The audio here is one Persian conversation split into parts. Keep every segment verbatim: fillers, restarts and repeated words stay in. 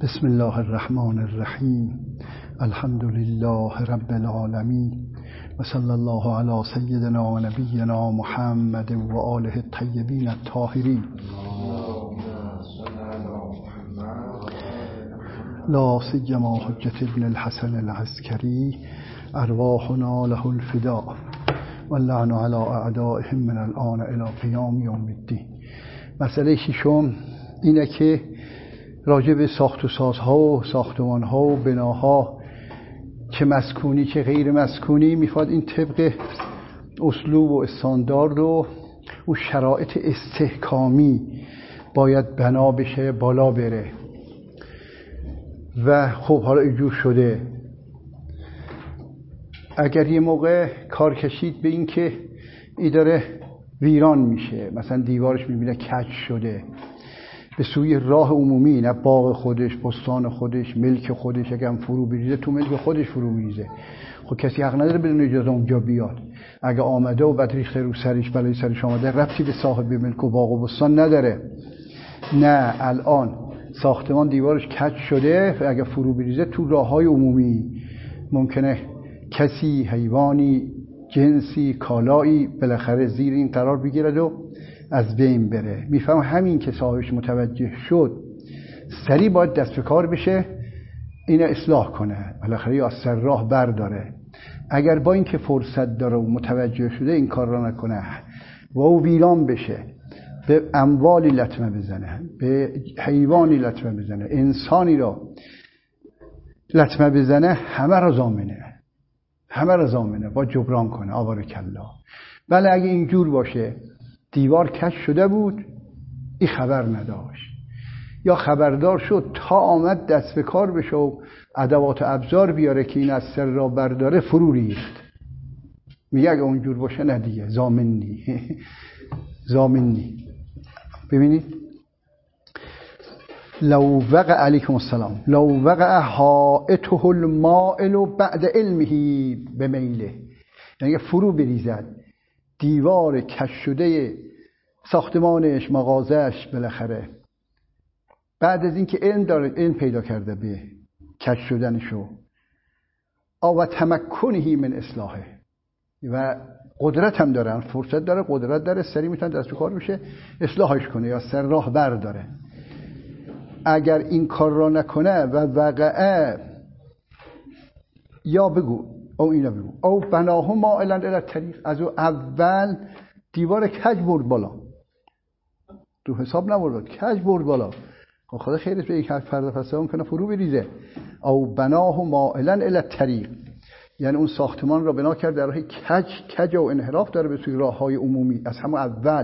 بسم الله الرحمن الرحیم. الحمد لله رب العالمین و صلی الله علی سیدنا و نبینا محمد و آله الطیبین الطاهرین. لا سیما حجة ابن الحسن العسکری ارواحنا له الفداء واللعن علی اعدائهم من الآن الی قیام یوم الدین. مسئله ششم اینه که راجع به ساخت و سازها و ساختمانها و بناها، چه مسکونی چه غیر مسکونی، میخواد این طبق اسلوب و استاندارد و و شرایط استحکامی باید بنا بشه، بالا بره. و خب حالا اینجور شده. اگر یه موقع کار کشید به این که این داره ویران میشه، مثلا دیوارش میبینه کج شده، به سوی راه عمومی، نه باغ خودش، بستان خودش، ملک خودش، اگه هم فرو بریزه تو ملک خودش فرو بریزه، خب کسی حق نداره بدون اجازه اونجا بیاد. اگه آمده و بعد ریخته رو سرش، بلای سرش آمده، ربطی به صاحب ملک و باغ و بستان نداره. نه، الان ساختمان دیوارش کج شده، اگه فرو بریزه تو راههای عمومی ممکنه کسی، حیوانی، جنسی، کالایی بالاخره زیر این قرار بگیرد و از بین بره. میفهم همین که صاحبش متوجه شد سریع باید دست به کار بشه، اینو اصلاح کنه، بالاخره یا از سر راه برداره. اگر با این که فرصت داره و متوجه شده این کار را نکنه و او ویران بشه، به اموالی لطمه بزنه، به حیوانی لطمه بزنه، انسانی را لطمه بزنه، همه را ضامنه، همه را ضامنه با جبران کنه. آبارکالله. بله اگه اینجور باشه، دیوار کج شده بود، این خبر نداشت، یا خبردار شد تا آمد دست به کار بشه و ادوات و ابزار بیاره که این از سر را برداره، فرو ریخت. میگه اگه اونجور باشه نه دیگه، ضامنی ضامنی. ببینید، لو وقع علیکم السلام لو وقع حائطه المائل بعد علمه بمیله، یعنی فرو بریزد دیوار کج شده ساختمانش، مغازهش، بالاخره بعد از اینکه علم داره، علم پیدا کرده به کج شدنشو، و تمکنه من اصلاحه، و قدرت هم داره، فرصت داره، قدرت داره، سریع میتونه دست به کار بشه اصلاحش کنه یا سر راه برداره. اگر این کار را نکنه و وقعه، یا بگو او اینا بگو او بناه مائلا الی الطریق، از او اول دیوار کج برد بالا، تو حساب نبرد، کج برد بالا. خب خدا خیرش به یک فرد پس هم کنه فرو بریزه. او بناه مائلا الی الطریق، یعنی اون ساختمان را بنا کرد در راه کج، کج و انحراف داره به سوی راههای عمومی از همون اول.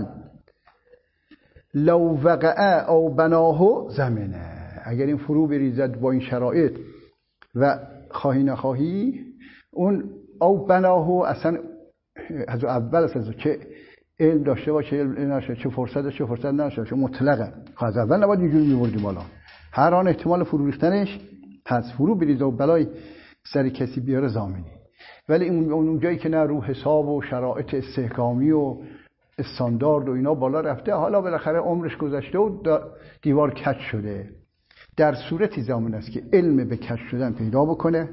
لو وقع او بناه زمنه، اگر این فرو بریزد با این شرایط و خواهی نخواهی، اون او بناه اصلا از اول از چه علم داشته باشه، علم نشه، چه فرصت داشته، فرصت نداشته، چه مطلقه، از اول نباید اینجوری می‌بردی بالا. هر آن احتمال فرو ریختنش پس فرو بریزه و بلای سر کسی بیاره ضامنی. ولی اون اون جایی که نه رو حساب و شرایط استحکامی و استاندارد و اینا بالا رفته، حالا بالاخره عمرش گذشته و دیوار کج شده، در صورتی ضامن است که علم به کج شدن پیدا بکنه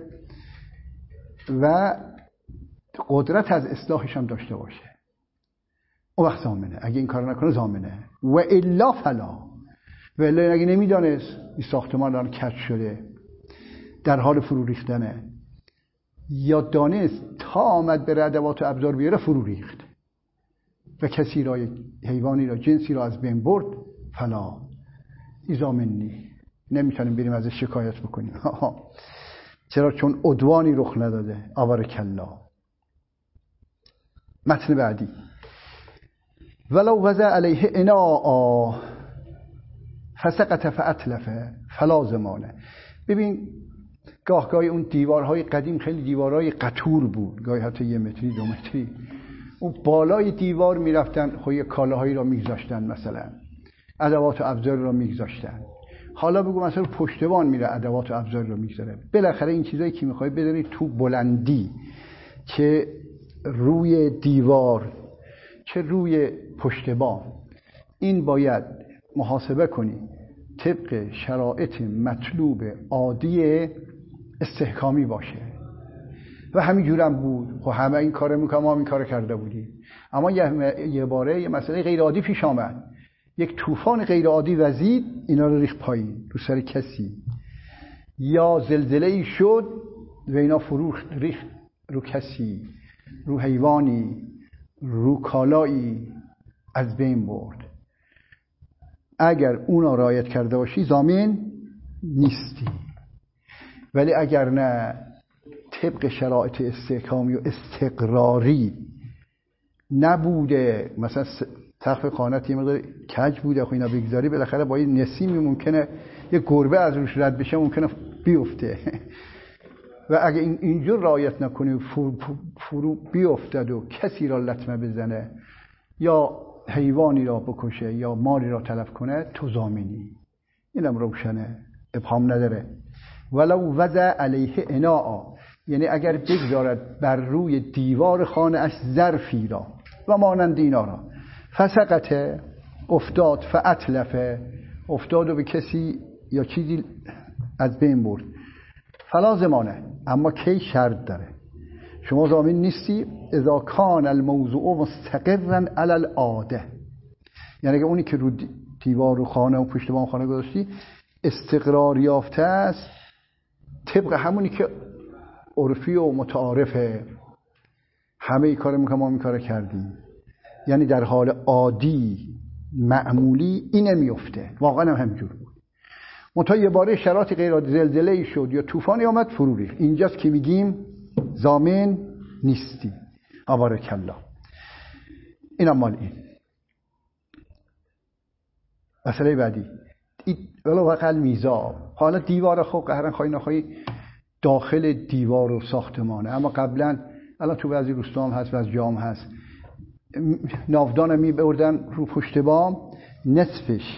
و قدرت از اصلاحش هم داشته باشه، اون وقت ضامنه. اگه این کار نکنه ضامنه. و الا فلا، و الا اگه نمیدانست این ساختمان الان کج شده، در حال فرو ریختنه، یا دانست تا آمد به ادوات و ابزار بیاره فرو ریخت و کسی را، حیوانی را، جنسی را از بین برد، فلا، این ضامنی، نمیتونیم بریم ازش شکایت بکنیم. چرا؟ چون عدوانی رخ نداده. آبارکالله. متن بعدی، ولو وضع علیه اناء فسقط فاتلف فلا ضمانه. ببین گاه گاهی اون دیوارهای قدیم خیلی دیوارهای قطور بود، گاهی حتی یه متری دو متری، اون بالای دیوار میرفتن، خب یه کالاهایی را میگذاشتن، مثلا ادوات و ابزار را میگذاشتن. حالا بگو مثلا پشتوان میره ادوات و ابزار را میگذاره. بالاخره این چیزایی که میخوای بذاری تو بلندی، چه روی دیوار چه روی پشتبان، این باید محاسبه کنی طبق شرایط مطلوب عادی استحکامی باشه و همینجور هم بود. خب همه این کار میکنم، ما هم این کار کرده بودیم. اما یه, یه باره یه مسئله غیر عادی پیش آمد، یک طوفان غیر عادی وزید، اینا رو ریخت پایین رو سر کسی، یا زلزله ای شد و اینا فرو ریخت رو کسی، رو حیوانی، رو کالایی، از بین برد. اگر اونا رعایت کرده باشی ضامن نیستی، ولی اگر نه طبق شرایط استحکامی و استقراری نبوده، مثلا سقف خانت یه مقدار کج بوده، خب اینا بگذاری بالاخره با یه نسیمی ممکنه یه گربه از روش رد بشه، ممکنه بیفته و اگه این اینجور رعایت نکنی فرو, فرو بیفتد و کسی را لطمه بزنه یا حیوانی را بکشه یا مالی را تلف کنه، تو ضامنی. اینم روشنه، ابهام نداره. ولو وضع علیه اناء، یعنی اگر بگذارد بر روی دیوار خانه اش ظرفی را و مانند اینا را، فسقط افتاد، فاتلف افتاد و به کسی یا چیزی از بین برد، فلا ضمانه، اما کی شرط داره، شما ضامن نیستی اذا کان الموضوع مستقرا علی العاده، یعنی اگه اونی که رو دیوار و خانه و پشت بام خانه گذاشتی استقرار یافته است طبق همونی که عرفی و متعارفه، همه ای کار میکنم ما این کار کردیم، یعنی در حال عادی معمولی این نمیفته، واقعا هم همینجور بود. منتها یه باره شرایط غیر عادی، زلزله ای شد یا طوفانی آمد فرو ریخت، اینجاست که میگیم ضامن نیستی. بارک الله. اینم مال این. مسئله بعدی ولو وقع المیزاب، حالا دیوار خب قهرن خواهی نخواهی داخل دیوار و ساختمانه، اما قبلا الان تو بعضی روستا هم هست، بعضی جام هست، ناودان می بردن رو پشت بام، نصفش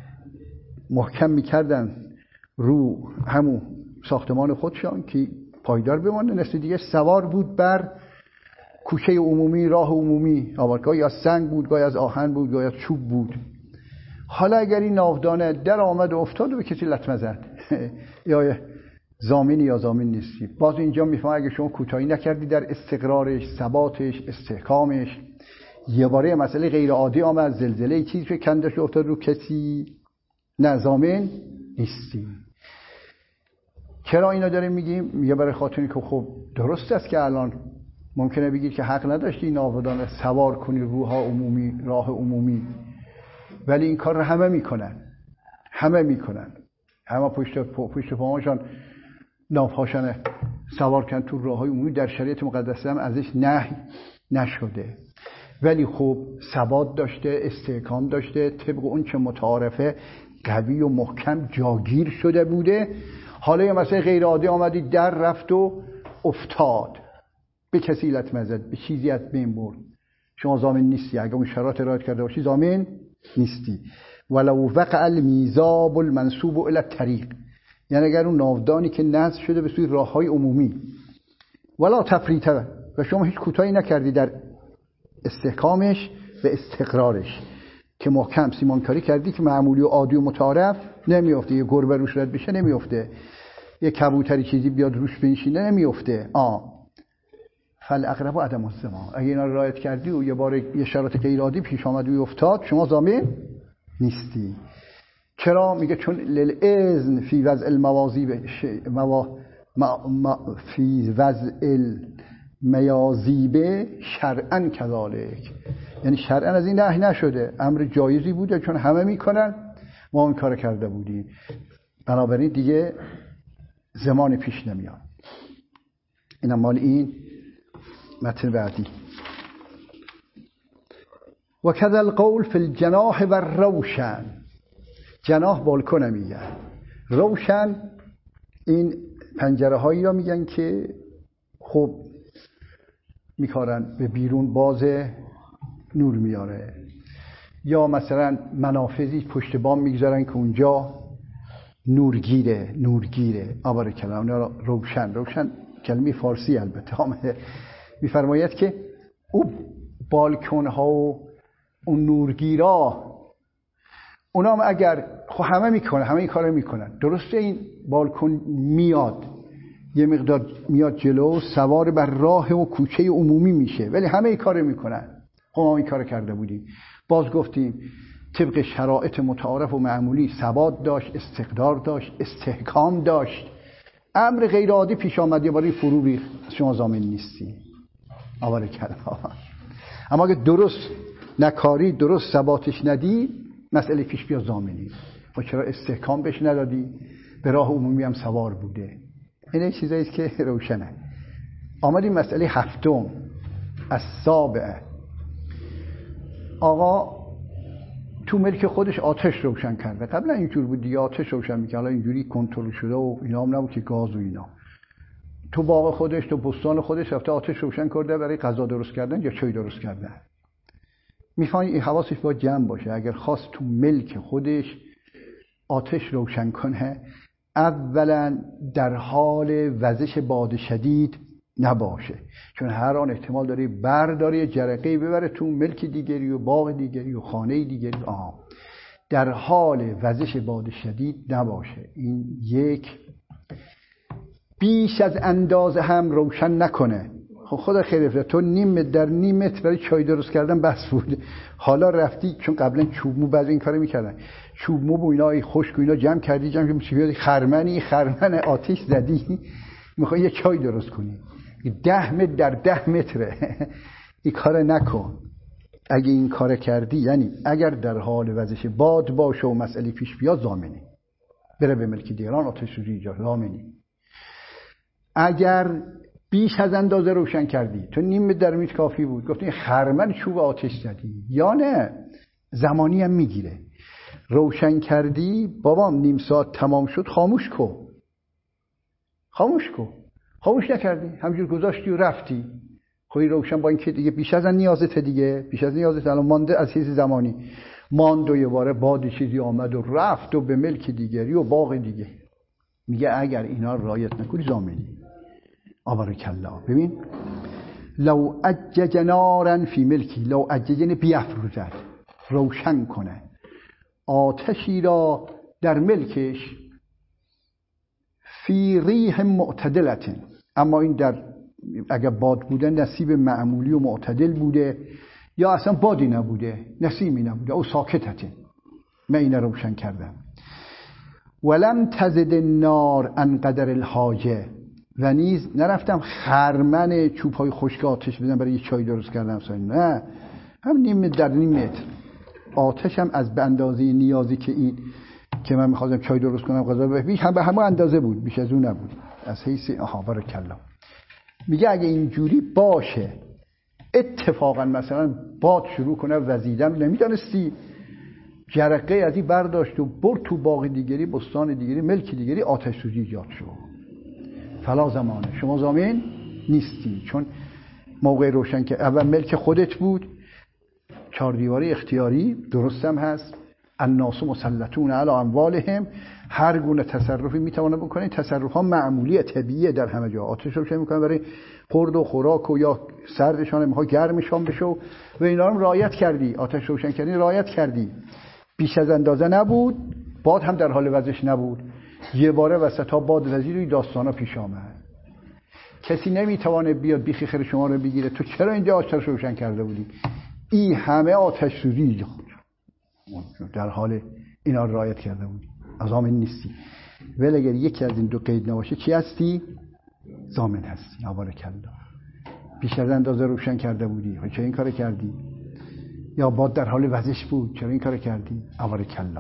محکم میکردن رو همون ساختمان خودشان که پایدار بمانه، نصف دیگه سوار بود بر کوچه عمومی، راه عمومی، گاهی از سنگ بود، گاهی از آهن بود، گاهی از چوب بود. حالا اگر این ناودانه در آمد و افتاد و به کسی لطمه زد یا ضامنی یا ضامن نیستی. باز اینجا میفهمم اگه شما کوتاهی نکردی در استقرارش، ثباتش، استحکامش، یه باره مسئله غیر عادی آمد، زلزله چیزی که کندش افتاد رو کسی، نه ضامن نیستی. چرا اینا داریم میگیم؟ یه برای خاطری که خب درست است که الان ممکنه بگید که حق نداشتی ناودانه سوار کنی روها عمومی، راه عمومی، ولی این کار رو همه میکنن، همه میکنن، همه پشت پشت پاهاشان ناوهاشان سوار کردن تو راههای عمومی، در شریعت مقدسه هم ازش نهی نشده، ولی خب ثبات داشته، استحکام داشته، طبق اون چه متعارفه قوی و محکم جاگیر شده بوده. حالا یه مسئله غیر عادی آمدی در رفت و افتاد، به کسی لطمه زد، به چیزی از بین برد، شما ضامن نیستی. اگه اون شرایط رعایت کرده باشی ضامن نیستی. ولو وقع الميزاب المنسوب الى الطريق، یعنی اگر اون ناودانی که نصب شده به سوی راههای عمومی، ولا تفریط، و شما هیچ کوتاهی نکردی در استحکامش و استقرارش که محکم سیمانکاری کردی که معمولی و عادی و متعارف نمیافته، یه گربه روش رد بشه نمیافته، یه کبوتری چیزی بیاد روش بنشینه نمیافته. آ فالاقرب عدم الضمان، اگه اینا رو رعایت کردی و یه بار یه شرایط غیر عادی پیش آمد و افتاد، شما ضامن نیستی. چرا؟ میگه چون للاذن فی وضع المواضی موا... ما... ما... فی وضع المیازیب شرعا کذالک، یعنی شرعا از این نهی نشده، امر جایزی بوده، چون همه میکنن ما اون کار کرده بودیم، بنابراین دیگه زمان پیش نمیاد. اینم مال این متن بعدی. و کذا القول فی الجناح و روشن، جناح بالکن میگن، روشن این پنجره هایی را میگن که خب میکارن به بیرون باز نور میاره، یا مثلا منافذی پشت بام میگذارن که اونجا نورگیره، نورگیره آبار کلام روشن. روشن کلمه فارسی البته آمده، میفرماید که او بالکن ها و اون نورگیرا اونا هم اگر خب همه میکنن، همه این کارو میکنن، درسته این بالکن میاد یه مقدار میاد جلو، سوار بر راه و کوچه عمومی میشه، ولی همه این کارو میکنن. خب ما این کارو کرده بودیم. باز گفتیم طبق شرایط متعارف و معمولی ثبات داشت، استقرار داشت، استحکام داشت. امر غیر عادی پیش آمد یه باری فرو ریخت، شما ضامن نیستی. آواره کردم. اما اگه درست نکاری، درست ثباتش ندی، مسئله پیش بیا ضامنی. و چرا استحکام بهش ندادی؟ به راه عمومی هم سوار بوده. این چیزایی است که روشنه. آمدیم مسئله هفتم، السابعه. آقا تو ملک خودش آتش روشن کرده. قبلا اینجور بود دیگه، آتش روشن می‌کرد. حالا اینجوری کنترل شده و اینا هم نبود که گاز و اینا. تو باغ خودش، تو بستان خودش رفته آتش روشن کرده برای غذا درست کردن یا چای درست کردن. می‌فهمی این حواسش باید جمع باشه. اگر خواست تو ملک خودش آتش روشن کنه، اولا در حال وزش باد شدید نباشه، چون هر آن احتمال داره برداره جرقه‌ای ببره تو ملک دیگری و باغ دیگری و خانه دیگری. آه. در حال وزش باد شدید نباشه. این یک. بیش از اندازه هم روشن نکنه. خب خدا خیر بده، تو نیم متر در نیم متر برای چای درست کردن بس بود، حالا رفتی، چون قبلا چوب مو بعضی این کارو میکردن، چوب مو و اینا خشک و اینا جمع کردی، جمع کردی خرمنی خرمن آتش زدی، میخوای یه چای درست کنی، ده متر در ده متره. این کار نکن. اگه این کار کردی، یعنی اگر در حال وزش باد باشه و مسئله پیش بیاد، ضامنی بره به ملک دیگران آتش سوزی ایجاد، ضامنی. اگر بیش از اندازه روشن کردی، تو نیم متر در میت کافی بود، گفتی خرمن چوب آتش زدی، یا نه زمانی هم میگیره، روشن کردی، بابام نیم ساعت تمام شد، خاموش کن، خاموش کن. خاموش نکردی، همینجور گذاشتی و رفتی. خوی روشن با اینکه دیگه بیش از نیازته، دیگه بیش از نیازته، الان مانده از چیز زمانی ماند و یه باره باد چیزی آمد و رفت و به ملک دیگری و باغ دیگه. میگه اگر اینا رعایت نکنی ضامنی. آبارک الله. ببین لو اجج نارا فی ملکی، لو اججن بیفروزد، روشن کنه آتشی را در ملکش، فی ریح معتدلتن، اما این در اگر باد بوده نصیب معمولی و معتدل بوده، یا اصلا بادی نبوده، نسیمی نبوده، او ساکتتن، من این روشن کردم. ولم تزد النار عن قدر الحاجه، و نیز نرفتم خرمن چوب‌های خشک آتش بدم برای یه چای درست کردم، نه، هم نیم متر در نیم متر آتش هم از به اندازه نیازی که این که من می‌خواستم چای درست کنم، غذا بهش هم به همون اندازه بود، بیش از اون نبود. از حیث آها بارک الله. میگه اگه اینجوری باشه، اتفاقا مثلا باد شروع کنه وزیدن، نمیدانستی، جرقه از این برداشت و برد تو باغ دیگری، بستان دیگری، ملک دیگری، آتش سوزی ایجاد شد. فلا زمانه، شما ضامن نیستی، چون موقع روشن که اول ملک خودت بود، چهار دیواری اختیاری درست هم هست، الناس مسلطون علی اموالهم، هر گونه تصرفی میتونه بکنه، تصرف ها معمولی طبیعیه در همه جا. آتش روشن میکنه برای خورد و خوراک و یا سردشان میخواد گرمشان بشه و اینا رو رعایت کردی، آتش روشن کردی رعایت کردی، بیش از اندازه نبود، باد هم در حال وزش نبود، یه باره وسطا باد وزیر داستانا پیش آمد، کسی نمیتونه بیاد بیخی خیر شما رو بگیره، تو چرا اینجا آتش روشن کرده بودی؟ این همه آتش سوزی در حال اینا رو رعایت کرده بودی، ضامن نیستی. ولی اگر یکی از این دو قید نباشه چی هستی؟ ضامن هستی. بارک الله. بیش از اندازه روشن کرده بودی، چرا این کارو کردی؟ یا باد در حال وزش بود، چرا این کارو کردی؟ بارک الله.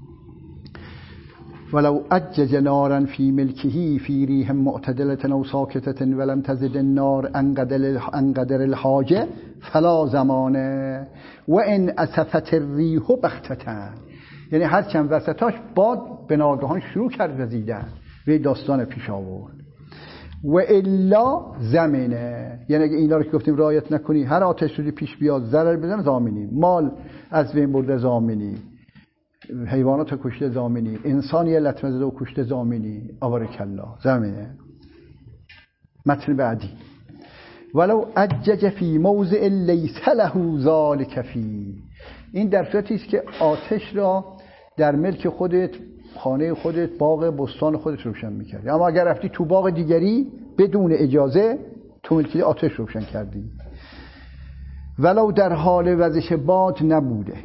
ولو اجج نارا فی ملکه فی ریح معتدلة او ساکتة ولم تزد النار عن قدر الحاجه فلا زمانه و ان اسفت الریح بغتة، یعنی هر چند وسطاش باد به ناگهان شروع کرد وزیدن، و داستان پیش آورد. و الا زمینه، یعنی اگه اینا رو که گفتیم رعایت نکنی، هر آتش سوزی پیش بیاد ضرر بزنه، ضامنی. مال از بین برده ضامنی، حیوانات کشته ضامنی، انسان یه لطمه زده و کشته ضامنی. بارک الله. زمینه. متن بعدی ولو اجج فی موضع لیس له ذلک فی، این در صورتی است که آتش را در ملک خودت، خانه خودت، باغ بستان خودت روشن میکردی. اما اگر رفتی تو باغ دیگری بدون اجازه، تو ملکی آتش روشن کردی. ولو در حال وزش باد نبوده،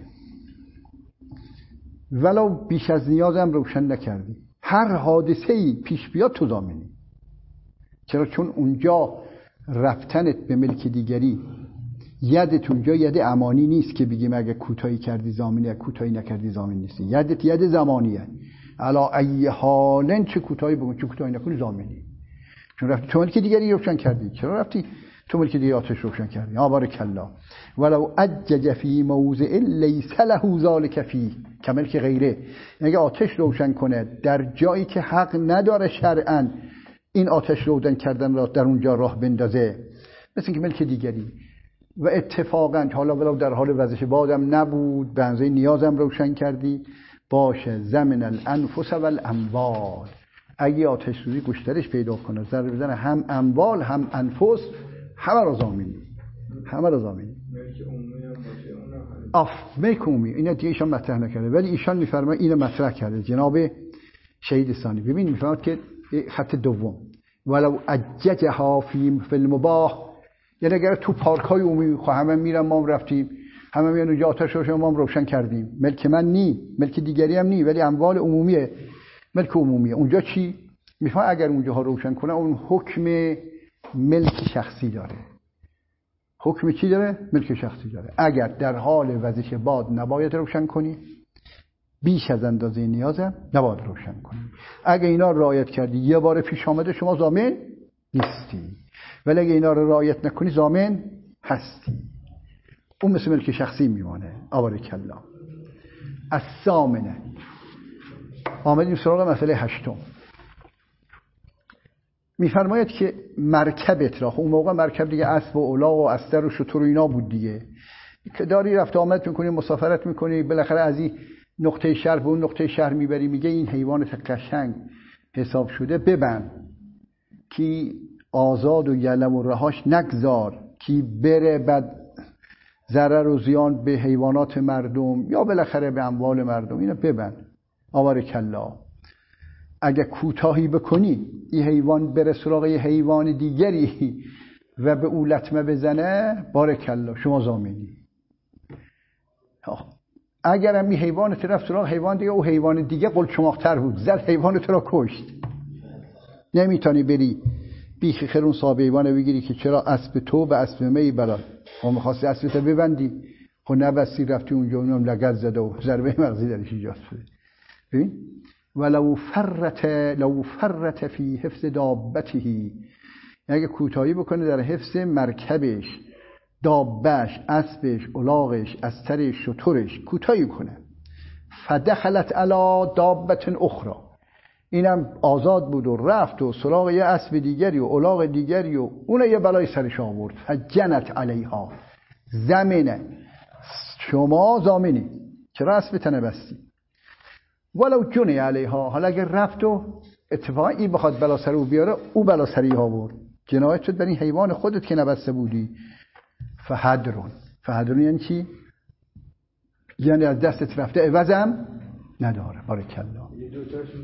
ولو بیش از نیازم روشن نکردی، هر حادثه‌ای پیش بیاد تو ضامنی. چرا؟ چون اونجا رفتنت به ملک دیگری، یدت اونجا ید امانی نیست که بگیم اگه کوتاهی کردی ضامنی، اگه کوتاهی نکردی ضامن نیستی. یدت ید زمانیه، علا ای حالن چه کوتاهی بکن چه کوتاهی نکنی ضامنی. چون رفتی تو ملک دیگری روشن کردی. چرا رفتی تو ملک دیگری آتش روشن کردی؟ بارک الله. ولو اجج فی موضع لیس له ذلک فیه کملک غیره. اگه آتش روشن کنه در جایی که حق نداره شرعاً این آتش روشن کردن را در اونجا راه بندازه، مثل اینکه ملک دیگری و اتفاقاً حالا ولو در حال وزش بادم نبود، به اندازه نیازم روشن کردی، باشه زمن الانفس و الاموال. اگه آتش سوزی گشترش پیدا کنه، ضرر بزنه هم اموال هم انفس، همه را ضامنی، همه را ضامنی. ملک عمومی هم باشه اونم اف ملک عمومی اینا دیگه ایشان مطرح نکرده، ولی ایشان میفرماید اینو مطرح کرده جناب شهید ثانی. ببین میفرماید که خط دوم ولو اججها فی المباح، یعنی اگر تو پارک های عمومی خب همه میرن ما هم رفتیم، همه میان اونجا آتش روشن ما هم روشن کردیم، ملک من نی، ملک دیگری هم نی، ولی اموال عمومیه، ملک عمومیه. اونجا چی میفهمه؟ اگر اونجاها روشن کنه اون حکم ملک شخصی داره. حکم چی داره؟ ملک شخصی داره. اگر در حال وزش باد نباید روشن کنی، بیش از اندازه نیازم نباید روشن کنی. اگه اینا رو رعایت کردی یه بار پیش آمده شما ضامن نیستی، ولی اگه اینا رو رعایت نکنی ضامن هستی. اون مثل ملک شخصی میمانه. بارک الله. الثامنه، آمدیم سراغ مسئله هشتم. میفرماید که مرکبت را، اون موقع مرکب دیگه اسب و الاغ و استر و شتر و اینا بود دیگه، که داری رفت آمد میکنی، مسافرت میکنی، بالاخره از این نقطه شهر به اون نقطه شهر میبری، میگه این حیوانت قشنگ حساب شده ببند، کی آزاد و یلم و رهاش نگذار، کی بره بعد ضرر و زیان به حیوانات مردم یا بالاخره به اموال مردم، اینو ببند. بارک الله. اگه کوتاهی بکنی این حیوان بره سراغ یه حیوان دیگری و به او لطمه بزنه، بارک الله شما ضامنی. اگر هم این حیوان طرف سراغ حیوان دیگه، او حیوان دیگه قلچماق‌تر بود، زد حیوان تو را کشت، نمیتونی بری بیخ خرون صاحب حیوانه بگیری که چرا اسب تو به اسب می براد، خب می‌خواستی اسبت ببندی، خب نبستی رفتی اونجا اونم لگد زده و ضربه مغزی درش ایجاد شده. ببین ولو فرت لو فرت فی حفظ دابته، اگه کوتاهی بکنه در حفظ مرکبش، دابش، اسبش، الاغش، استرش، شترش، کوتاهی کنه، فدخلت علی دابة اخرى، اینم آزاد بود و رفت و سراغ یه اسب دیگری و الاغ دیگری و اون یه بلای سرش آورد، فجنت علیها، زمینه شما ضامنی، چرا اسب تنه بستی؟ ولو جنی علیها، حالا اگر رفت و اتفاقا این بخواد بلا سر او بیاره، او بلا سری ها برد، جنایت شد بر این حیوان خودت که نبسته بودی. فهدرون، فهدرون یعنی چی؟ یعنی از دستت رفته عوضم نداره. بارک الله. یه دوتاشون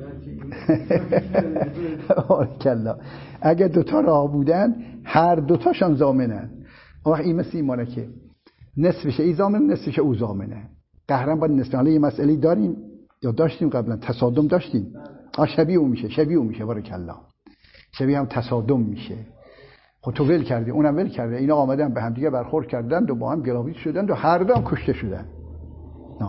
بودن که بارک الله. اگه دوتا راه بودن هر دوتاشان ضامنن. وقت این مثل ایمانه که نصفش ای ضامن، نصفش او ضامنه. قهرن باید نصف. حالا یه مسئله داریم یا داشتیم قبلا، تصادم داشتیم، آ شبیه او میشه، شبیه او میشه. بارک الله. شبیه هم تصادم میشه. خود تو ول کردی، اونم ول کرده، اینا آمدن به هم دیگه برخورد کردند و با هم گلاویز شدند و هر دو هم کشته شدن. نه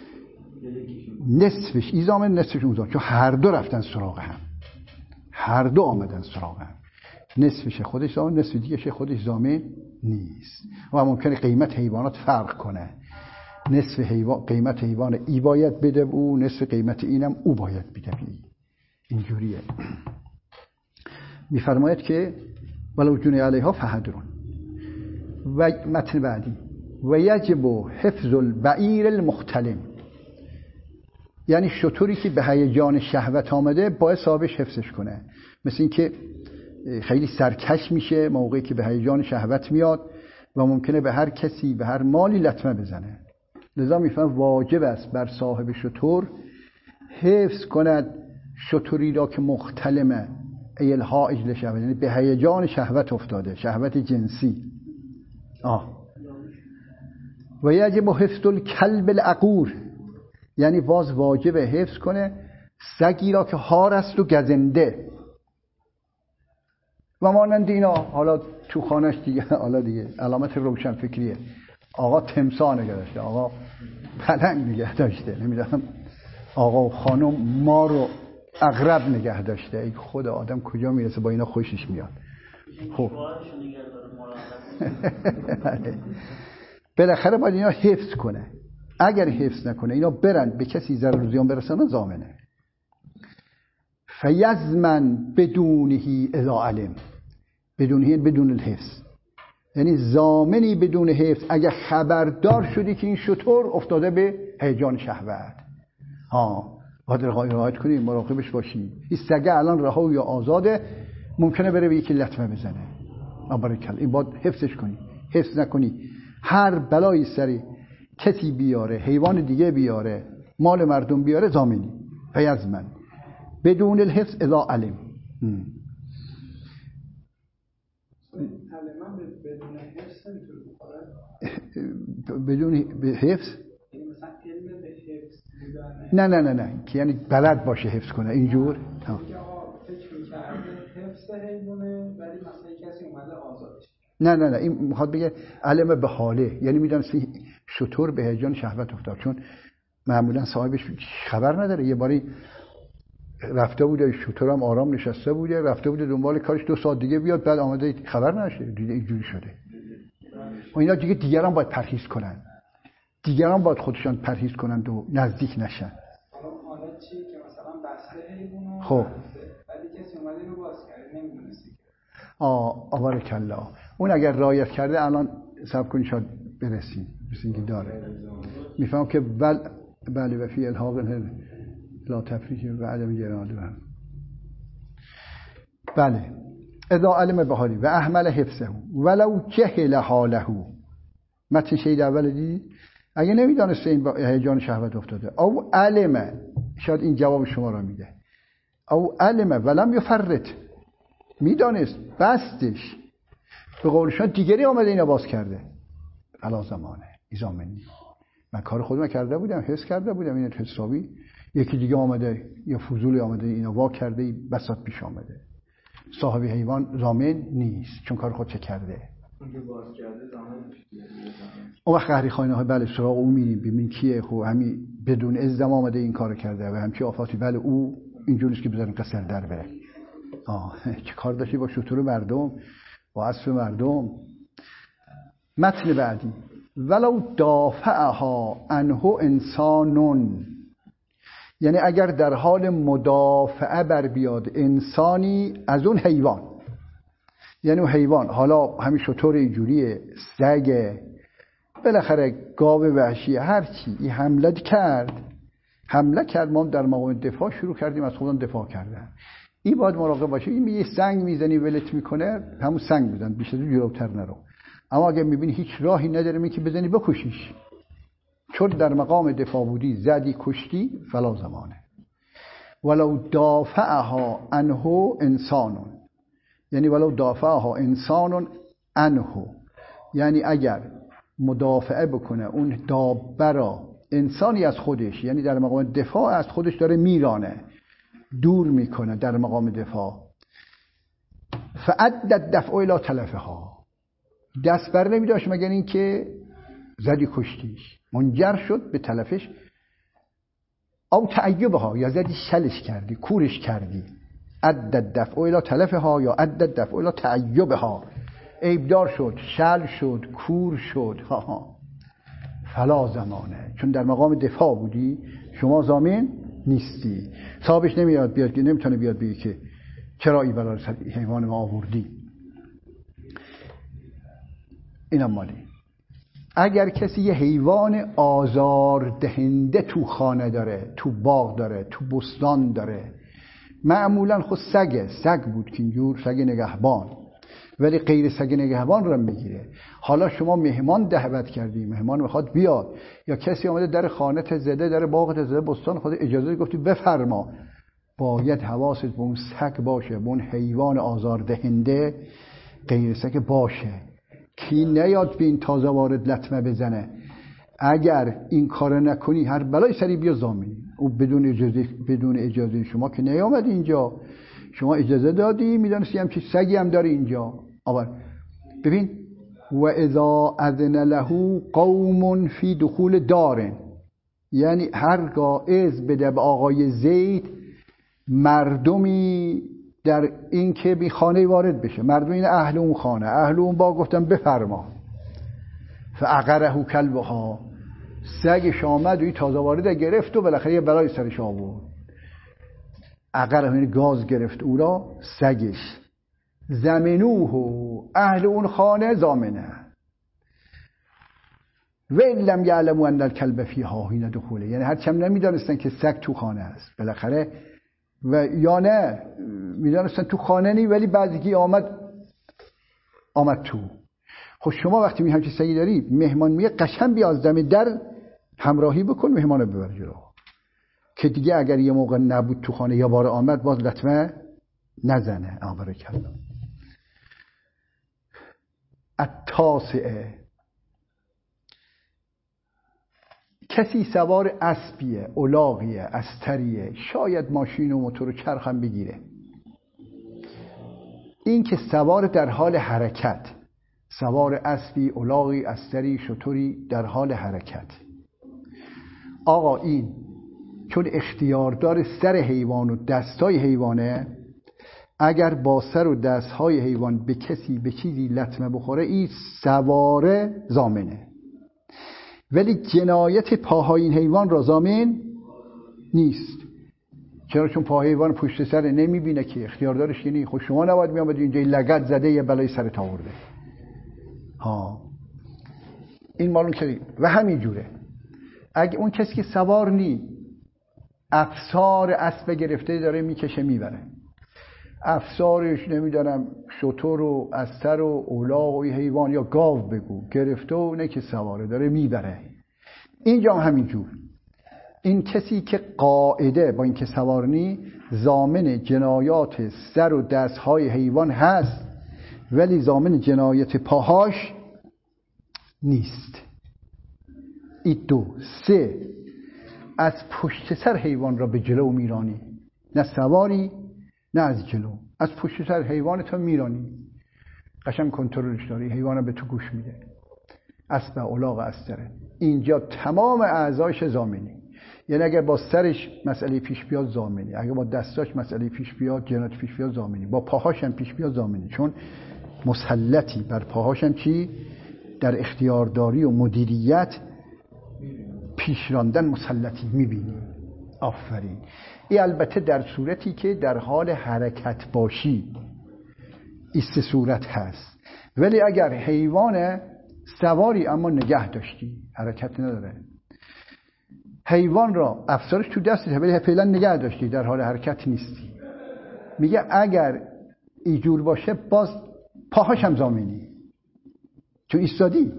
نصفش ای ضامن، نصفش او ضامن، چون هر دو رفتن سراغ هم، هر دو آمدن سراغ هم. نصفش خودش ضامن، نصف دیگه خودش ضامن نیست و ممکنه قیمت حیوانات فرق کنه. نصف حیوان قیمت حیوان ای باید بده او، نصف قیمت اینم او باید بده ای. اینجوریه. میفرماید که ولو جنی علیها فهدرون. و متن بعدی و یجب حفظ البعیر المختلم، یعنی شتری که به هیجان شهوت آمده باید صاحبش حفظش کنه. مثل این که خیلی سرکش میشه موقعی که به هیجان شهوت میاد و ممکنه به هر کسی به هر مالی لطمه بزنه. لذا میفهم واجب است بر صاحب شتر حفظ کند شتری را که مختلمه الهاج لشهوت، یعنی به هیجان شهوت افتاده، شهوت جنسی. آه و یجب حفظ الکلب العقور، یعنی باز واجب حفظ کنه سگی را که هار است و گزنده و مانند اینا. حالا تو خانش دیگه حالا دیگه علامت روشن فکریه. آقا تمساح نگه داشته، آقا پلنگ نگه داشته، نمیدونم آقا و خانم مار و عقرب نگه داشته. ای خدا آدم کجا میرسه با اینا خوشش میاد. خب بالاخره باید اینا حفظ کنه. اگر حفظ نکنه اینا برن به کسی ضرر و زیان برسانه ضامنه. فیضمن بدونهی اذا علم، بدونهی بدون الحفظ، یعنی ضامنی بدون حفظ اگر خبردار شدی که این شتر افتاده به هیجان شهوت. ها باید رعایت کنی، مراقبش باشی. این سگه الان رها یا آزاده، ممکنه بره به یکی لطمه بزنه. آبارکل، این باید حفظش کنی. حفظ نکنی هر بلایی سری کسی بیاره، حیوان دیگه بیاره، مال مردم بیاره، ضامنی. فیضمن بدون الحفظ اذا علم. بدون حفظ نمیتونه بخوره؟ بدون حفظ؟ مثلا علم به حفظ بودن؟ نه نه نه نه که یعنی بلد باشه حفظ کنه اینجور. ها فکر می‌کرده حفظ حیوانه ولی مثلا کسی اومده آزادش. نه نه نه این میخواد بگه علم به حاله، یعنی میدونستی شتر به هیجان شهوت افتاد، چون معمولا صاحبش خبر نداره. یه باری رفته بوده، شتر هم آرام نشسته بوده، رفته بوده دنبال کارش، دو ساعت دیگه بیاد، بعد آمده خبر نشه، دیگه اینجوری شده. و اینا دیگه دیگران باید پرهیز کنن، دیگران باید خودشان پرهیز کنند و نزدیک نشن. حالا چی که مثلا بسته حیوانو خب ولی کسی اومده رو باز کرده نمیدونستی. آه آبارک الله، اون اگر رعایت کرده الان صبر کنید شاید برسیم، مثل اینکه داره. میفهم که بل بله و فی الحاق لا تفریق و عدم جراده. بله اذا علم بحالی و احمل حفظه ولو جهل حاله. متن شید اول دید اگه نمیدانسته این هیجان شهوت افتاده، او علم، شاید این جواب شما را میده، او علم ولم یفرط، میدانست بستش، به قولشان دیگری آمده اینا باز کرده، علا زمانه ایزامنی، من کار خودم کرده بودم، حس کرده بودم این حسابی، یکی دیگه آمده یا فضولی آمده اینا وا کرده، بساط پیش آمده. صاحب حیوان ضامن نیست چون کار خود چه کرده. اونجا باز کرده ضامن میشه. اون وقت قهری خانه های بله سراغ او میریم ببینیم کیه، خب همین بدون ازدم آمده این کارو کرده و همچی آفاتی، بله او اینجوریه که بذاریم قصر در بره. آه چه کار داشتی با شتر مردم، با اسب مردم. متن بعدی ولو دافعها عنه انسانون، یعنی اگر در حال مدافعه بر بیاد انسانی از اون حیوان، یعنی اون حیوان حالا همین شتر اینجوریه، سگ، بالاخره گاو وحشی، هر چی این حمله کرد، حمله کرد، ما در مقام دفاع شروع کردیم، از خودمون دفاع کردن. این باید مراقب باشه. این یه سنگ میزنی ولت میکنه، همون سنگ بزن، بیشتر جلوتر نرو. اما اگه میبینی هیچ راهی نداره می که بزنی، بکشیش، چون در مقام دفاع بودی، زدی کشتی، فلا زمانه. ولو دافعها عنه انسانون، یعنی ولو دافعها انسانون عنه، یعنی اگر مدافعه بکنه اون دابه را انسانی از خودش، یعنی در مقام دفاع از خودش داره میرانه، دور میکنه در مقام دفاع، فعدت دفع الی تلفها، دست بر نمیداشت مگر این که زدی کشتیش، منجر شد به تلفش، او تعیبها، یا زدی شلش کردی، کورش کردی، عدت دفع الی تلفها یا عدت دفع الی تعیبها، عیبدار شد، شل شد، کور شد، ها ها. فلا زمانه، چون در مقام دفاع بودی، شما ضامن نیستی. صاحبش نمیاد بیاد که نمیتونه بیاد بگه که چرا این بلا سر حیوان ما آوردی. اینم مالی. اگر کسی یه حیوان آزار دهنده تو خانه داره، تو باغ داره، تو بستان داره، معمولا خود سگه، سگ بود که اینجور، سگ نگهبان، ولی غیر سگ نگهبان رو میگیره. حالا شما مهمان دعوت کردی، مهمان میخواد بیاد، یا کسی اومده در خانه‌ت زده، در باغت زده، بستان خود اجازه گفتی بفرما، باید حواست به اون سگ باشه، به اون حیوان آزاردهنده غیر سگ باشه. کی نیاد به این تازه وارد لطمه بزنه. اگر این کار نکنی هر بلای سری بیا ضامنی. او بدون اجازه بدون اجازه شما که نیامد اینجا، شما اجازه دادی، میدونستی هم چی سگی هم داره اینجا. آور ببین و اذا اذن له قوم فی دخول دار، یعنی هرگاه اذن بده به آقای زید مردمی در این که بی خانه وارد بشه، مردم این اهل اون خانه، اهل اون با گفتن بفرما، فعقره کلبها، سگش آمد و این تازه وارد گرفت و بالاخره یه بلای سرش آورد. عقره یعنی گاز گرفت او را، سگش. زمنوه، اهل اون خانه ضامنه. و ان لم یعلموا ان الکلب فیها حین دخوله، یعنی هرچند نمیدانستن که سگ تو خانه است بالاخره، و یا نه میدانستن تو خانه نی، ولی بعضی آمد آمد تو. خب شما وقتی می همچین سگی داری، مهمان میه قشنگ بیا از دم در همراهی بکن، مهمانو ببر جلو، که دیگه اگر یه موقع نبود تو خانه یا بار آمد باز لطمه نزنه. آبر کلا التاسعه، کسی سوار اسبیه، الاغیه، استریه، شاید ماشین و موتور و چرخ هم بگیره، این که سوار در حال حرکت، سوار اسبی، الاغی، استری، شتری در حال حرکت. آقا این چون اختیاردار سر حیوان و دستای حیوانه، اگر با سر و دستهای حیوان به کسی به چیزی لطمه بخوره، این سواره ضامنه. ولی جنایت پاهای این حیوان را ضامن نیست. چرا؟ چون پاهای حیوان پشت سر نمیبینه که، اختیاردارش که نیست. خب شما نباید میامد اینجا لگد زده یه بلای سرت آورده. ها این معلوم کردی. و همین جوره اگه اون کسی که سوار نی، افسار اسب گرفته داره میکشه میبره، افسارش نمیدونم شتر و استر و الاغ و حیوان یا گاو بگو گرفته و نه که سواره داره میبره، اینجا هم همین جور. این کسی که قاعده با این که سوار نی، ضامن جنایات سر و دستهای حیوان هست، ولی ضامن جنایت پاهاش نیست. این دو. سه، از پشت سر حیوان را به جلو میرانی، نه سواری نه از جلو، از پشت سر حیوانت هم میرانی، قشنگ کنترلش داری، حیوانم به تو گوش میده. اسب، الاغ، استره، اینجا تمام اعضایش ضامنی. یعنی اگر با سرش مسئله پیش بیاد ضامنی، اگر با دستاش مسئله پیش بیاد، جنایت پیش بیاد ضامنی، با پاهاش هم پیش بیاد ضامنی، چون مسلطی بر پاهاش هم چی؟ در اختیارداری و مدیریت پیش راندن مسلطی میبینی. آفرین. این البته در صورتی که در حال حرکت باشی، این سه صورت هست. ولی اگر حیوان سواری اما نگه داشتی، حرکت نداره، حیوان را افسارش تو دستت ولی فعلا نگه داشتی، در حال حرکت نیستی، میگه اگر اینجور باشه باز پاهاش هم ضامنی، چون ایستادی،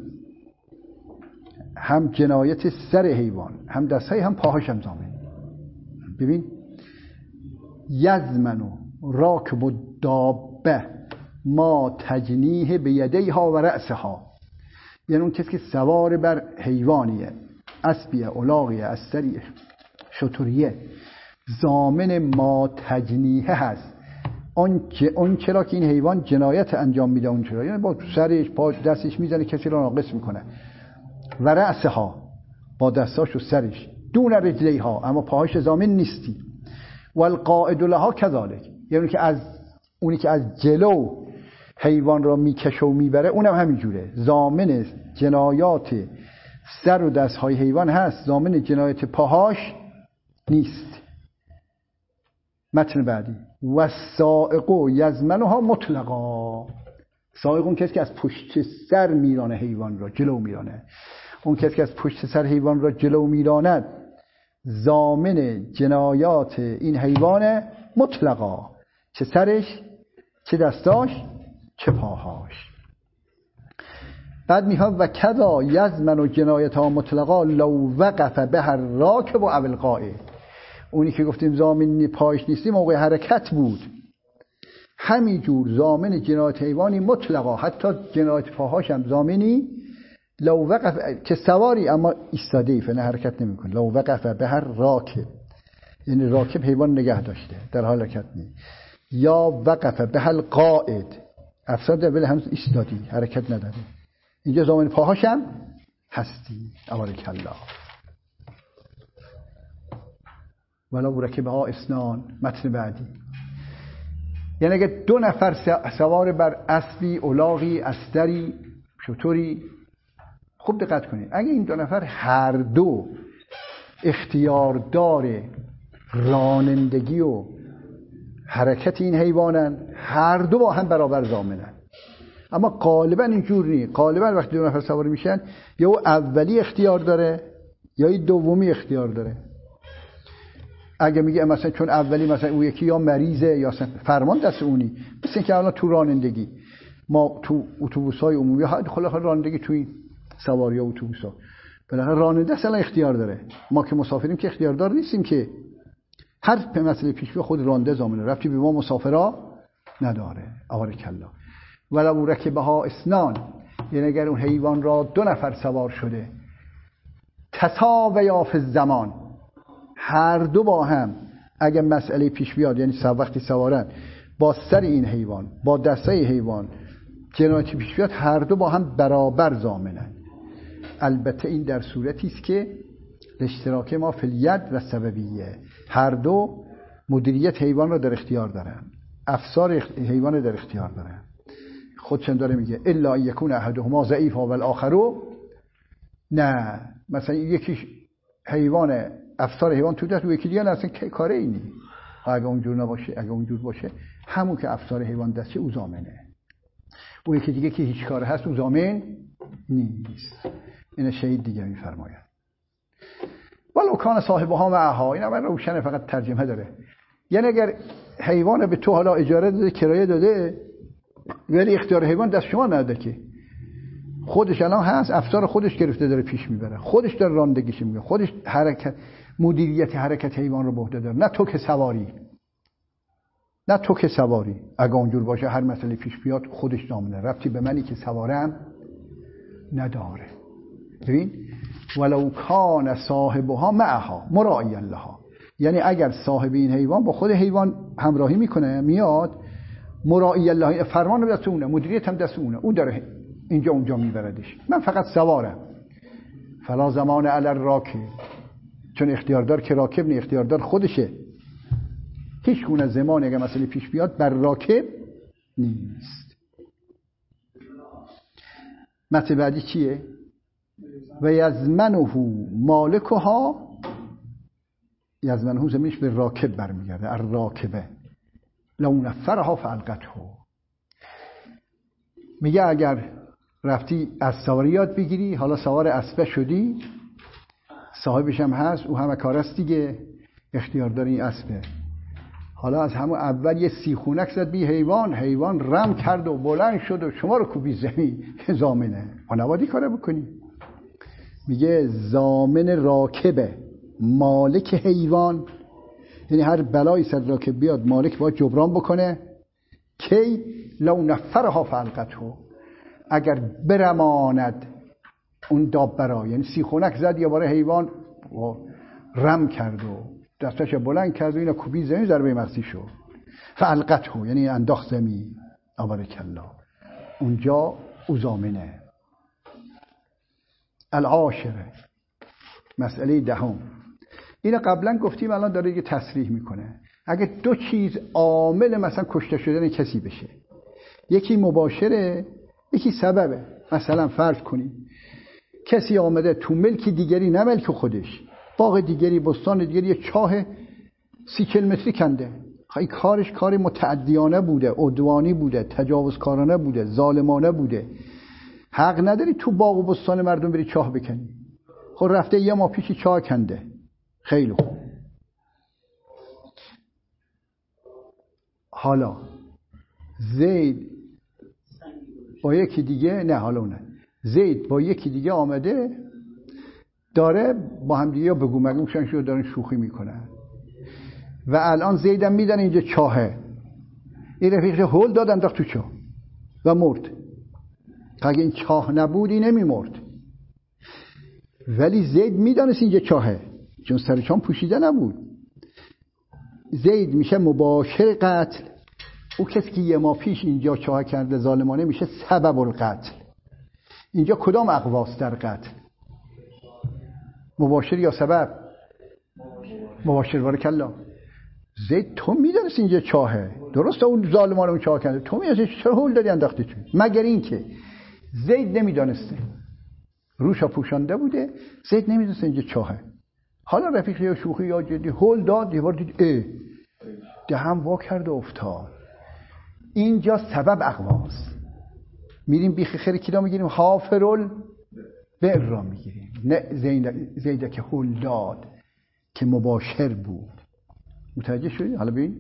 هم جنایت سر حیوان، هم دستهای، هم پاهاش هم ضامنی. ببین یزمنو راکب الدابه ما تجنیه به یدیها و رأسها، یعنی اون کسی که سوار بر حیوانیه، اسبیه، الاغیه، استریه، شتریه، ضامن ما تجنیه هست، اون که اون چرا که این حیوان جنایت انجام میده، اون چرا، یعنی با سرش، پا، دستش میزنه کسی را ناقص میکنه، و رأسها، با دستاش و سرش، دون رجلیها، اما پاهاش ضامن نیستی. والقائد لها کذالک، یعنی که از اونی که از جلو حیوان را میکشه و میبره، اونم همین جوره، ضامن جنایات سر و دستهای حیوان هست، ضامن جنایت پاهاش نیست. متن بعدی و سائق یزمنها مطلقا، سائق اون کسی که از پشت سر میرانه حیوان را، جلو میرانه، اون کسی که از پشت سر حیوان را جلو میراند ضامن جنایات این حیوان مطلقا، چه سرش چه دستاش چه پاهاش. بعد میفهم و کذا یزمن و جنایت ها مطلقا لو وقف به هر راکب و اول قائد. اونی که گفتیم ضامن پایش نیستی موقع حرکت بود، همینجور ضامن جنایت حیوانی مطلقا، حتی جنایت پاهاش هم ضامنی. لو وقف که سواری اما ایستاده ای فعلا حرکت نمیکنه. لو وقف به هر راکب، یعنی راکب حیوان نگه داشته در حال حرکت نی. یا وقف به هر قائد، افسر ولی هنوز ایستادی حرکت نداره، اینجا ضامن پاهاش هم هستی. تبارک الله. ولو رکبها اثنان. متن بعدی یعنی اگه دو نفر سوار بر اسبی، الاغی، استری، شتری، خوب دقت کنید، اگه این دو نفر هر دو اختیاردار رانندگی و حرکت این حیوانن، هر دو با هم برابر ضامنن. اما غالبا اینجور نیست. غالبا وقتی دو نفر سوار میشن یا او اولی اختیار داره یا این دومی اختیار داره. اگه میگه مثلا چون اولی مثلا اون یکی یا مریضه یا فرمان دست اونی، مثل اینکه الان تو رانندگی ما تو اتوبوس‌های عمومی خلاص رانندگی توی سواری اتوبوس‌ها بالاخره راننده اصلا اختیار داره. ما که مسافریم که اختیاردار نیستیم که هر مسئله پیش به خود راننده ضامنه، رفتی به ما مسافرا نداره. تبارک الله. ولو رکبها اثنان، یعنی اگر اون حیوان را دو نفر سوار شده، تساویا فی الزمان، هر دو با هم اگر مسئله پیش بیاد، یعنی وقتی سوارن با سر این حیوان با دسته حیوان جنایتی پیش بیاد، هر دو با هم برابر ضامنن. البته این در صورتی است که اشتراک ما فی الید و سببیه، هر دو مدیریت حیوان را در اختیار دارن، افسار حیوان را در اختیار دارن. خودشون داره میگه الا یکون احدهما ضعیفا و الاخر نه. مثلا یکی حیوان افسار حیوان تو دست و یکی دیگه اصلا کاره ای نی. اگه اونجور نباشه، اگه اونجور باشه، همون که افسار حیوان دسته او ضامنه، اون یکی دیگه که هیچ کاره هست او ضامن نیست. این شهید دیگه میفرماید ولو کان صاحبها معها. این اول روشن، فقط ترجمه داره. یعنی اگر حیوان به تو حالا اجاره داده، کرایه داده، ولی اختیار حیوان دست شما نداده که، خودش الان هست، افسار خودش گرفته داره پیش میبره، خودش داره رانندگیش میگه، خودش حرکت مدیریت حرکت حیوان رو به عهده داره، نه تو که سواری، نه تو که سواری. اگه اونجور باشه هر مسئله پیش بیاد خودش ضامنه، ربطی به منی که سوارم نداره. ببین ولو کان صاحبها معها مراعیا لها، یعنی اگر صاحب این حیوان با خود حیوان همراهی میکنه، میاد مراعیا لها، فرمان دست اونه، مدیریت هم دست اونه، اون داره اینجا اونجا میبردش، من فقط سوارم. فلا زمان علی الراکب، چون اختیاردار که راکب نه، اختیاردار خودشه، هیچ گونه زمانی اگر مسئله پیش بیاد بر راکب نیست. متن بعدی چیه؟ و یزمنه مالکها، یزمنه زمینش به راکب برمیگرده، الراکبه لو نفرها فالقته. میگه اگر رفتی از سواری یاد بگیری، حالا سوار اسبه شدی، صاحبش هم هست، او همه کار است دیگه، اختیار داری این اسبه، حالا از همون اول یه سیخونک زد بی حیوان، حیوان رم کرد و بلند شد و شما رو کوبی زمین، ضامنه، و نبادی کاره بکنی. میگه ضامن راکبه، مالک حیوان، یعنی هر بلایی سر راکب بیاد مالک باید جبران بکنه. کی؟ لو نفرها فالقته، اگر برماند اون دابه را، یعنی سیخونک زد یا باره حیوان و رم کرد و دستش بلند کرد و اینا کوبی زمین، ضربه مغزی شد. فالقته یعنی انداخت زمین. تبارک الله، اونجا او ضامنه. العاشره، مسئله دهم، اینو قبلا گفتیم، الان داره یه تصریح میکنه. اگه دو چیز عامل مثلا کشته شدن کسی بشه، یکی مباشره یکی سببه. مثلا فرض کنیم کسی آمده تو ملک دیگری، نه ملک خودش، باغ دیگری، بستان دیگری، یه چاه سی کیلومتری کنده، این کارش کار متعدیانه بوده، عدوانی بوده، تجاوزکارانه بوده، ظالمانه بوده. حق نداری تو باغ و بستان مردم بری چاه بکنی. خب رفته یه ماه پیشی چاه کنده، خیلی خوب. حالا زید با یکی دیگه، نه حالا نه، زید با یکی دیگه آمده داره با هم دیگه بگو مگو میشن شو دارن شوخی میکنن و الان زیدم میدن اینجا چاهه. این رفیقش هول داد انداخت تو چاه و مرد. اگه این چاه نبودی نمیمرد. ولی زید میدانست اینجا چاهه چون سر چاه پوشیده نبود. زید میشه مباشر قتل. او کسی که یه ماه پیش اینجا چاه کرده ظالمانه میشه سبب القتل. اینجا کدام اقواس در قتل؟ مباشر یا سبب؟ مباشر. بارک الله. زید تو میدونست اینجا چاهه، درسته اون ظالمانه اون چاه کرده، تو میدونستی چرا هول دادی انداختی تو؟ مگر این که زید نمیدونسته، روشا پوشانده بوده، زید نمیدونسته اینجا چاهه. حالا رفیق یا شوخی یا جدی هول داد، یه بار دید اه دهم وا کرد و افتاد. اینجا سبب اقواس. میریم بیخ خیر کیدا میگیریم حافرل بئر را میگیریم، نه زید زیده که هول داد که مباشر بود. متوجه شدی؟ حالا ببین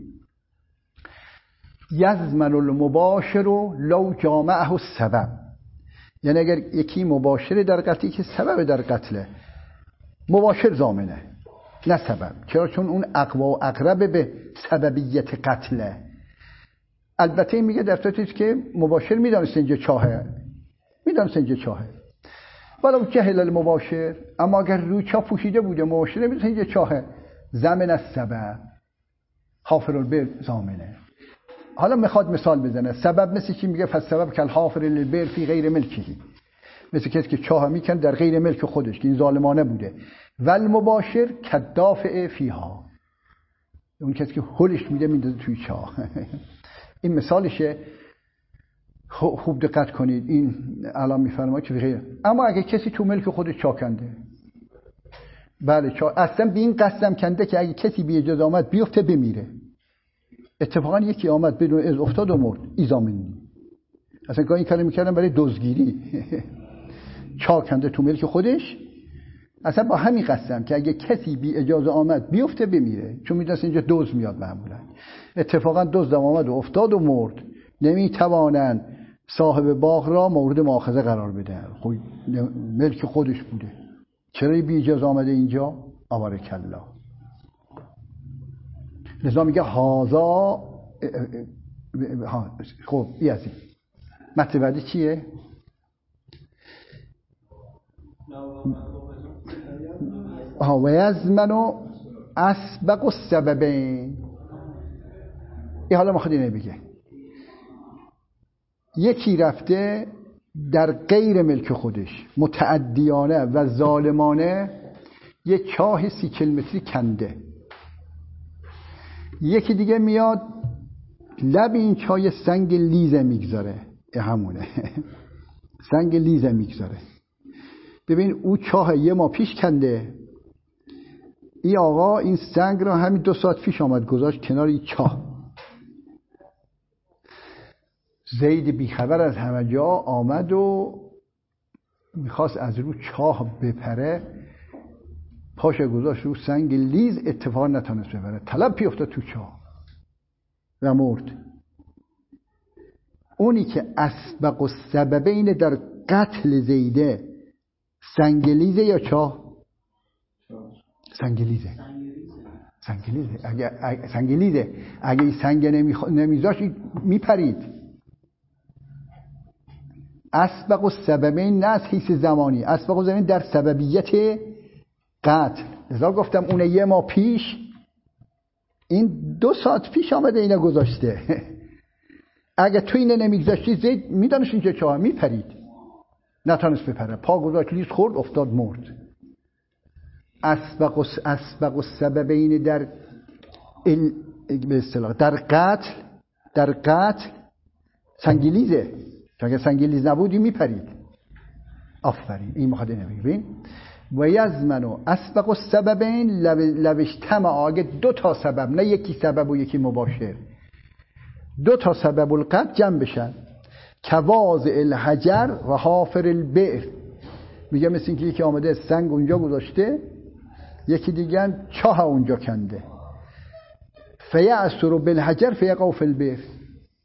یزمن المباشر لو جامعه السبب، یعنی اگر یکی مباشر در قتلی که سبب در قتله، مباشر ضامنه نه سبب. چرا؟ چون اون اقوا و اقرب به سببیت قتله. البته میگه در صورتی که مباشر میدانست اینجا چاهه، میدانست اینجا چاهه ولو جهل المباشر، اما اگر روی چاه پوشیده بوده مباشر نمیدونست اینجا چاهه، ضمن السبب حافر البئر ضامنه. حالا میخواد مثال بزنه. سبب مثل چی؟ میگه فالسبب کالحافر للبئر فی غیر ملکی، مثل کسی که چاه میکنه در غیر ملک خودش که این ظالمانه بوده. والمباشر کالدافع فیها، اون کسی که هولش میده میندازه توی چاه. این مثالشه. خوب دقت کنید، این الان میفرماید که غیر. اما اگه کسی تو ملک خودش چاه کنده، بله چاه اصلا به این قسم کنده که اگه کسی بی اجازه آمد بیفته بمیره، اتفاقا یکی آمد بدون از افتاد و مرد، ایزامنی. اصلا گاهی این کارو میکردن برای دزدگیری. چاه کنده تو ملک خودش، اصلا با همین قسم که اگه کسی بی اجازه آمد بیفته بمیره، چون میدونست اینجا دزد میاد معمولا. اتفاقا دزد آمد و افتاد و مرد، نمیتوانن صاحب باغ را مورد مؤاخذه قرار بدن. خب ملک خودش بوده، چرا بی اجازه آمده اینجا؟ آبارک الله. لذا میگه هازا. خب این از این مطلب بعدی چیه؟ و یزمن اسبق السببین. این حالا ما خود اینه بگه یکی رفته در غیر ملک خودش متعدیانه و ظالمانه یه چاه سی کیلومتری کنده، یکی دیگه میاد لب این چاه سنگ لیزه میگذاره، همونه سنگ لیزه میگذاره. ببین او چاه یه ما پیش کنده، این آقا این سنگ را همین دو ساعت پیش آمد گذاشت کنار این چاه. زید بیخبر از همه جا آمد و میخواست از رو چاه بپره، پاش گذاشت رو سنگ لیز، اتفاقا نتونست بپره، طلب پی افتاد تو چاه و مرد. اونی که اسبق السببین در قتل زیده سنگلیزه یا چاه؟ سنگلیزه. سنگلیزه. اگه سنگلیزه اگه این سنگ نمیذاشت میپرید. اسبق السببین نه از حیث زمانی، اسبق السببین در سببیت قتل. لذا گفتم اون یه ماه پیش، این دو ساعت پیش آمده اینو گذاشته. اگه تو اینو نمیگذاشتی زید میدانش اینجا چاه میپرید، نتونست بپره، پا گذاشت لیز خورد افتاد مرد. اسبق اسبق السببین در ال... به اصطلاح در قتل، در قتل سنگلیزه، چون اگه سنگلیز نبودی میپرید. آفرین، این مخاطب نمیگه. ببین و یزمن اسبق السببین لو اجتمع، اگه دو تا سبب، نه یکی سبب و یکی مباشر، دو تا سبب القتل جمع بشن، کواضع الحجر و حافر البئر. میگه مثل اینکه یکی آمده سنگ اونجا گذاشته، یکی دیگه چاه اونجا کنده. فیعصر بالحجر فیقع فی البئر.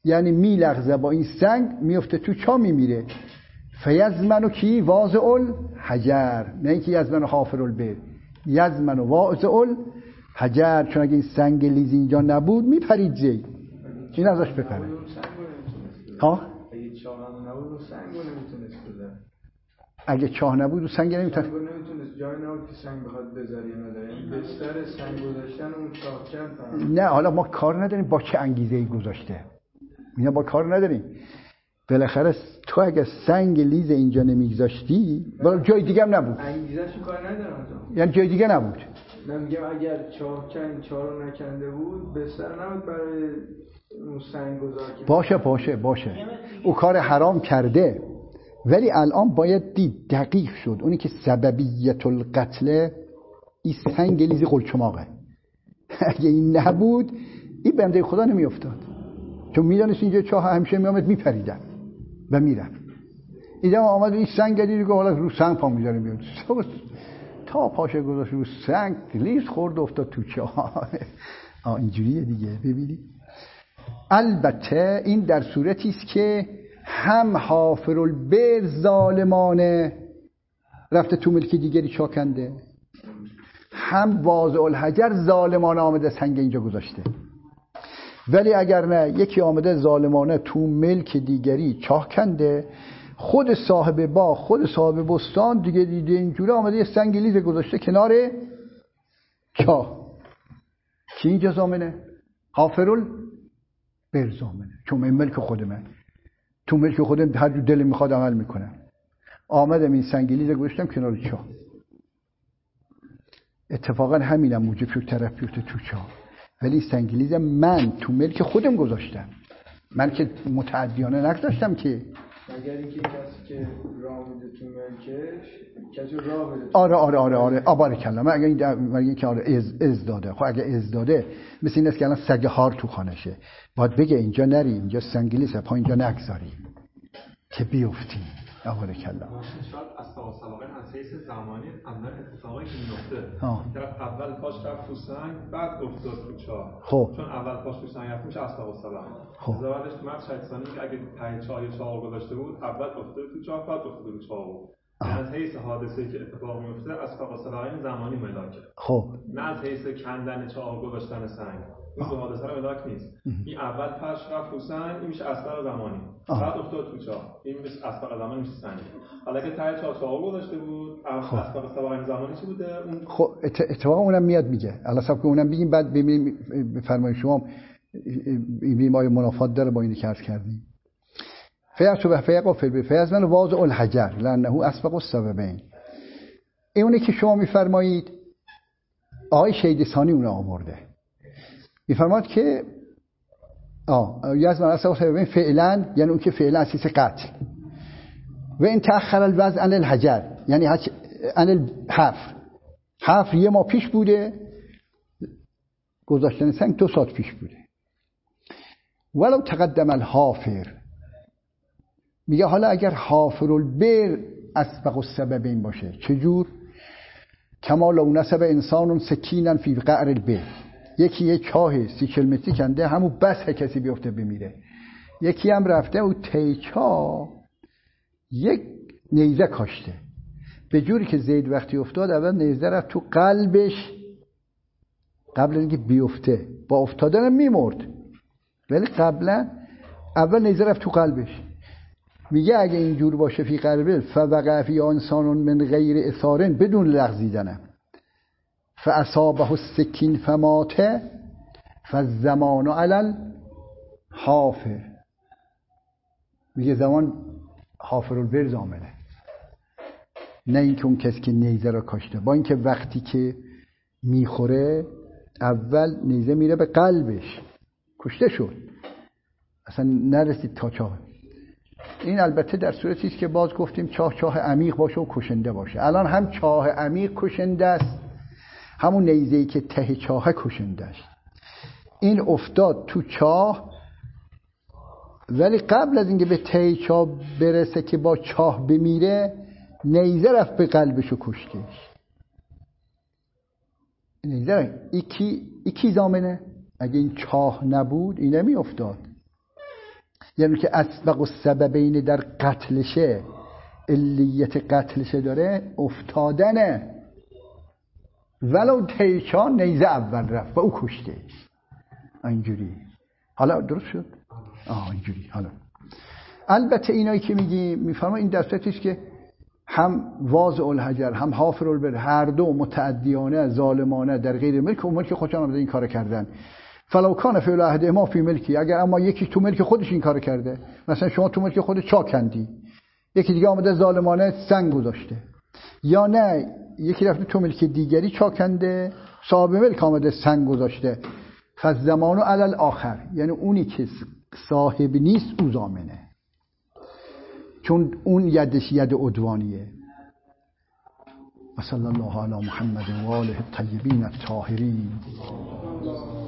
یعنی میلغزه با این سنگ میفته تو چاه میمیره. فیزمن و کی واضع الحجر، نه اینکه یزمن و حافر البئر، یزمن و واضع الحجر، چون اگه این سنگ لیز اینجا نبود میپرید زی، این ازش بپره. ها؟ اگه چاه نبود و سنگ نمیتونست بذاره، اگه چاه نبود و سنگ نمیتونست نمیتونست جای نبود که سنگ بخواد بذاری نداره، یعنی بستر سنگ گذاشتن اون چاه کرد. نه حالا ما کار نداریم با چه انگیزه‌ای گذاشته، اینا با کار نداریم. بالاخره تو اگه سنگ لیز اینجا نمیگذاشتی بالا جای دیگه هم نبود، انگیزه‌شو کار ندارم تو، یعنی جای دیگه نبود. من میگم اگر چاه کن چاه رو نکنده بود بستر نبود برای اون سنگ گذار. باشه باشه باشه او کار حرام کرده، ولی الان باید دید دقیق شد اونی که سببیت القتل این سنگ لیز قلچماقه. اگه این نبود این بنده خدا نمی افتاد، چون میدانست اینجا چاه همیشه میامد میپریدن و میرفت. اینجا آمد این سنگ لیز که حالا رو سنگ پا میذاره میاد تا پاشه گذاشت رو سنگ لیز خورد افتاد تو چاه. اینجوریه دیگه. ببینید البته این در صورتی است که هم حافر البئر ظالمانه رفته تو ملک دیگری چاه کنده، هم واضع الحجر ظالمانه آمده سنگ اینجا گذاشته. ولی اگر نه یکی آمده ظالمانه تو ملک دیگری چاه کنده، خود صاحب باغ خود صاحب بستان دیگه دیده اینجوری آمده یه سنگ لیز گذاشته کنار چاه، کی اینجا ضامنه؟ حافر البئر ضامنه، چون من ملک خودمه، تو ملک خودم هر جو دل میخواد عمل میکنم. آمدم این سنگ لیز گذاشتم کنار چاه، اتفاقا همینم موجب شد طرف بیفته تو چاه، ولی سنگ لیز من تو ملک خودم گذاشتم، من که متعدیانه نگذاشتم که. مگر اینکه کسی که راه میده تو ملکش کسی راه بده. آره آره آره آره آباره کلمه اگه این مگه اینکه آره از از داده. خب اگه از داده مثل این است که الان سگ هار تو خانشه، باید بگه اینجا نری، اینجا سنگ لیز پا اینجا نگذاری که بیفتی. آباره کلمه شاید اسباب سابقه از حیث زمانی عملا اتفاقی که میفته طرف اول پاش رفت تو سنگ بعد افتاد تو چاه. خب چون اول پاش تو سنگ رفت میشه اسباب سابقه. خب بعدش مرد شایستانی که اگه ته چاه یا چاه گذاشته بود اول افتاد تو چاه بعد افتاد تو چاه بود. از حیث حادثه‌ای که اتفاق میفته اسباب سابقه زمانی ملاکه. خب نه از حیث کندن چاه و گذاشتن سنگ. این دو حادثه رو ملاک نیست. این اول پاش رفت تو سنگ این میشه اسباب زمانی. بعد افتاد تو چاه این میشه اسباب زمانی میشه سنگ. حالا که ته چاه چاه گذاشته بود اسباب سابقه زمانی چی بوده؟ اون خب اتفاقا اونم میاد میگه الان سب که اونم بگیم بعد ببینیم بفرمایید شما این ما منافات داره با اینی که عرض کردیم. فیعت و فیق و فیل فیزمن واضع الحجر لانه اسبق السببین. اونی که شما میفرمایید آقای شیدسانی اون آورده، میفرماد که آه یزمن اسبق السببین فعلا یعنی اون که فعلا اساس قتل و این تأخر الوضع عن الحجر یعنی عن الحفر. حفر یه ماه پیش بوده، گذاشتن سنگ دو ساعت پیش بوده. ولو تقدم الحافر، میگه حالا اگر حافر البئر اسبق السببین باشه چجور؟ کما لو نصب انسان سکینا فی قعر البئر، یکی یه چاه سی کیلومتری کنده همون بس کسی بیفته بمیره، یکی هم رفته و تیچا یک نیزه کاشته، به جوری که زید وقتی افتاد اول نیزه رفت تو قلبش قبل اینکه بیفته، با افتادن میمرد ولی قبلا اول نیزه رفت تو قلبش. میگه اگه اینجور باشه فی قلبه فوقع فی انسان من غیر اثارن بدون لغزیدنم فاصابه السکین فمات فالزمان علی الحافر. میگه زمان حافر البئر ضامنه، نه اینکه اون کسی که نیزه را کاشته، با اینکه وقتی که میخوره اول نیزه میره به قلبش کشته شد اصلا نرسید تا چاه. این البته در صورتی است که باز گفتیم چاه چاه عمیق باشه و کشنده باشه. الان هم چاه عمیق کشنده است، همون نیزه‌ای که ته چاه کشنده است. این افتاد تو چاه ولی قبل از اینکه به ته چاه برسه که با چاه بمیره نیزه رفت به قلبش و کشتش. نیزه ایکی ایکی ضامنه؟ اگه این چاه نبود این نمی افتاد. یعنی که اسبق و سببین در قتلشه، علیت قتلشه داره افتادنه. ولو تیچا نیزه اول رفت و او کشته. اینجوری حالا درست شد؟ آه اینجوری. حالا البته اینایی که میگی میفرما این دستتیش که هم واضع الحجر هم حافر البر هر دو متعدیانه ظالمانه در غیر ملک و ملک خودشان آمده این کار کردن. فلو کان فعل احدهما فی ملکی، اگر اما یکی تو ملک خودش این کار کرده، مثلا شما تو ملک خودت چا کندی، یکی دیگه آمده ظالمانه سنگ گذاشته، یا نه یکی رفته تو ملک دیگری چا کنده، صاحب ملک آمده سنگ گذاشته، فالضمان علی الاخر، یعنی اونی که صاحب نیست او ضامنه، چون اون یدش ید عدوانیه. و صلی الله علی محمد و آله الطیبین الطاهرین.